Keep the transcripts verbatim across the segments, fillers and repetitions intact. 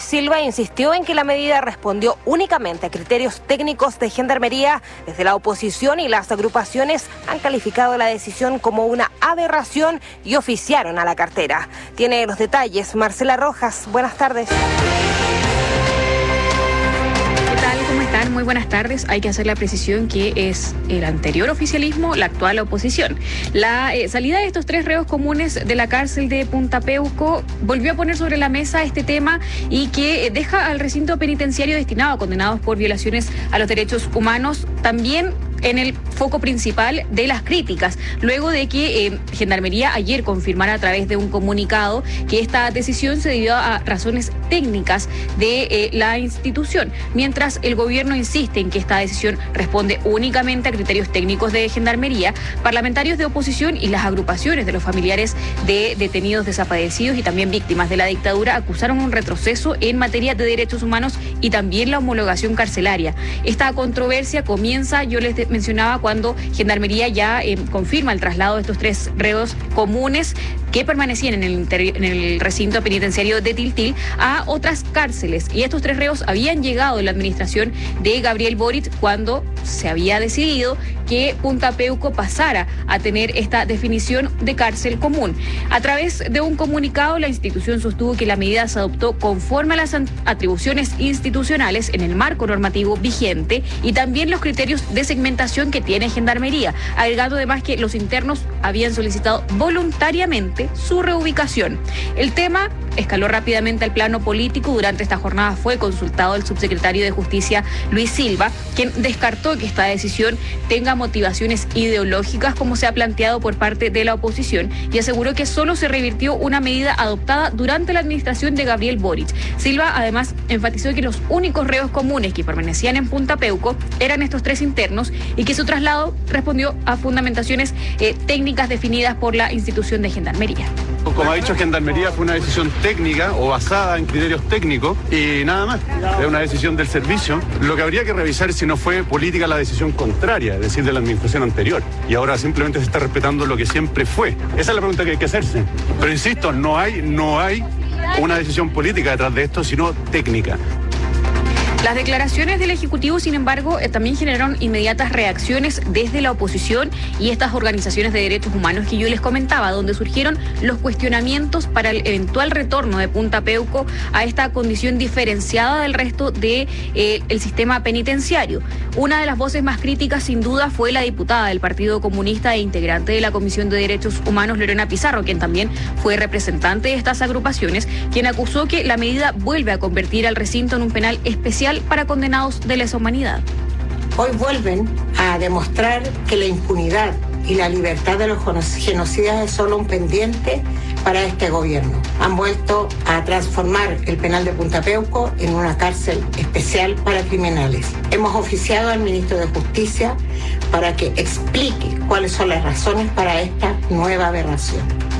Silva insistió en que la medida respondió únicamente a criterios técnicos de Gendarmería. Desde la oposición y las agrupaciones han calificado la decisión como una aberración y oficiaron a la cartera. Tiene los detalles Marcela Rojas. Buenas tardes. ¿Cómo están? Muy buenas tardes. Hay que hacer la precisión que es el anterior oficialismo, la actual oposición. La eh, salida de estos tres reos comunes de la cárcel de Punta Peuco volvió a poner sobre la mesa este tema y que deja al recinto penitenciario destinado a condenados por violaciones a los derechos humanos también en el foco principal de las críticas, luego de que eh, Gendarmería ayer confirmara a través de un comunicado que esta decisión se debió a razones técnicas de eh, la institución, mientras el gobierno insiste en que esta decisión responde únicamente a criterios técnicos de Gendarmería. Parlamentarios de oposición y las agrupaciones de los familiares de detenidos desaparecidos y también víctimas de la dictadura acusaron un retroceso en materia de derechos humanos y también la homologación carcelaria. Esta controversia comienza, yo les de mencionaba, cuando Gendarmería ya eh, confirma el traslado de estos tres reos comunes que permanecían en el, en el recinto penitenciario de Tiltil a otras cárceles. Y estos tres reos habían llegado en la administración de Gabriel Boric cuando se había decidido que Punta Peuco pasara a tener esta definición de cárcel común. A través de un comunicado, la institución sostuvo que la medida se adoptó conforme a las atribuciones institucionales en el marco normativo vigente y también los criterios de segmentación que tiene Gendarmería, agregando además que los internos habían solicitado voluntariamente su reubicación. El tema escaló rápidamente al plano político. Durante esta jornada fue consultado el subsecretario de Justicia, Luis Silva, quien descartó que esta decisión tenga motivaciones ideológicas como se ha planteado por parte de la oposición y aseguró que solo se revirtió una medida adoptada durante la administración de Gabriel Boric. Silva además enfatizó que los únicos reos comunes que permanecían en Punta Peuco eran estos tres internos y que su traslado respondió a fundamentaciones eh, técnicas definidas por la institución de Gendarmería. Como ha dicho Gendarmería, fue una decisión técnica o basada en criterios técnicos y nada más. Es una decisión del servicio. Lo que habría que revisar es si no fue política la decisión contraria, es decir, de la administración anterior. Y ahora simplemente se está respetando lo que siempre fue. Esa es la pregunta que hay que hacerse. Pero insisto, no hay, no hay una decisión política detrás de esto, sino técnica. Las declaraciones del Ejecutivo, sin embargo, eh, también generaron inmediatas reacciones desde la oposición y estas organizaciones de derechos humanos que yo les comentaba, donde surgieron los cuestionamientos para el eventual retorno de Punta Peuco a esta condición diferenciada del resto del de, eh, sistema penitenciario. Una de las voces más críticas, sin duda, fue la diputada del Partido Comunista e integrante de la Comisión de Derechos Humanos, Lorena Pizarro, quien también fue representante de estas agrupaciones, quien acusó que la medida vuelve a convertir al recinto en un penal especial para condenados de lesa humanidad. Hoy vuelven a demostrar que la impunidad y la libertad de los genocidas es solo un pendiente para este gobierno. Han vuelto a transformar el penal de Punta Peuco en una cárcel especial para criminales. Hemos oficiado al ministro de Justicia para que explique cuáles son las razones para esta nueva aberración.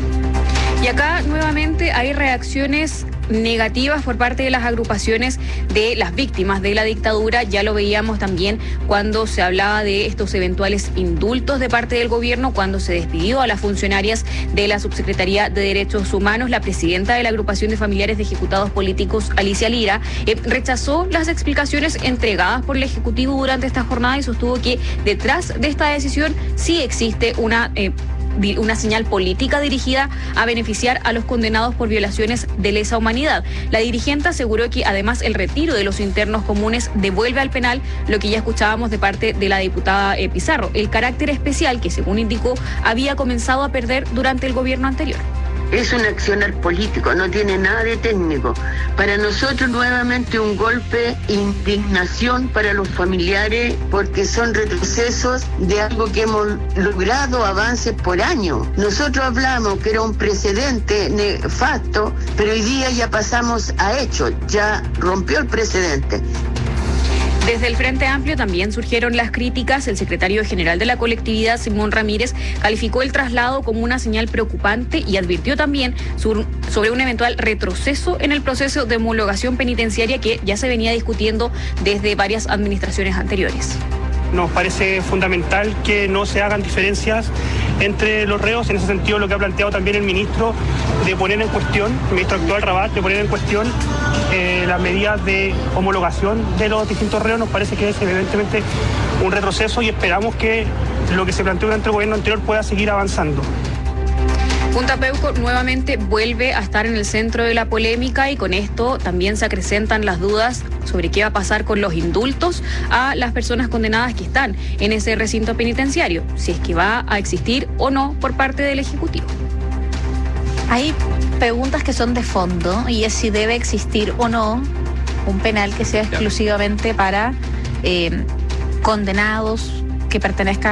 Y acá nuevamente hay reacciones negativas por parte de las agrupaciones de las víctimas de la dictadura. Ya lo veíamos también cuando se hablaba de estos eventuales indultos de parte del gobierno, cuando se despidió a las funcionarias de la Subsecretaría de Derechos Humanos. La presidenta de la agrupación de familiares de ejecutados políticos, Alicia Lira, eh, rechazó las explicaciones entregadas por el Ejecutivo durante esta jornada y sostuvo que detrás de esta decisión sí existe una eh, una señal política dirigida a beneficiar a los condenados por violaciones de lesa humanidad. La dirigente aseguró que además el retiro de los internos comunes devuelve al penal lo que ya escuchábamos de parte de la diputada eh, Pizarro, el carácter especial que, según indicó, había comenzado a perder durante el gobierno anterior. Es un accionar político, no tiene nada de técnico. Para nosotros nuevamente un golpe, indignación para los familiares, porque son retrocesos de algo que hemos logrado avances por año. Nosotros hablamos que era un precedente nefasto, pero hoy día ya pasamos a hechos, ya rompió el precedente. Desde el Frente Amplio también surgieron las críticas. El secretario general de la colectividad, Simón Ramírez, calificó el traslado como una señal preocupante y advirtió también sobre un eventual retroceso en el proceso de homologación penitenciaria que ya se venía discutiendo desde varias administraciones anteriores. Nos parece fundamental que no se hagan diferencias entre los reos. En ese sentido, lo que ha planteado también el ministro de poner en cuestión, el ministro actual Rabat, de poner en cuestión eh, las medidas de homologación de los distintos reos, nos parece que es evidentemente un retroceso y esperamos que lo que se planteó durante el gobierno anterior pueda seguir avanzando. Punta Peuco nuevamente vuelve a estar en el centro de la polémica y con esto también se acrecentan las dudas sobre qué va a pasar con los indultos a las personas condenadas que están en ese recinto penitenciario, si es que va a existir o no por parte del Ejecutivo. Hay preguntas que son de fondo y es si debe existir o no un penal que sea exclusivamente para eh, condenados que pertenezcan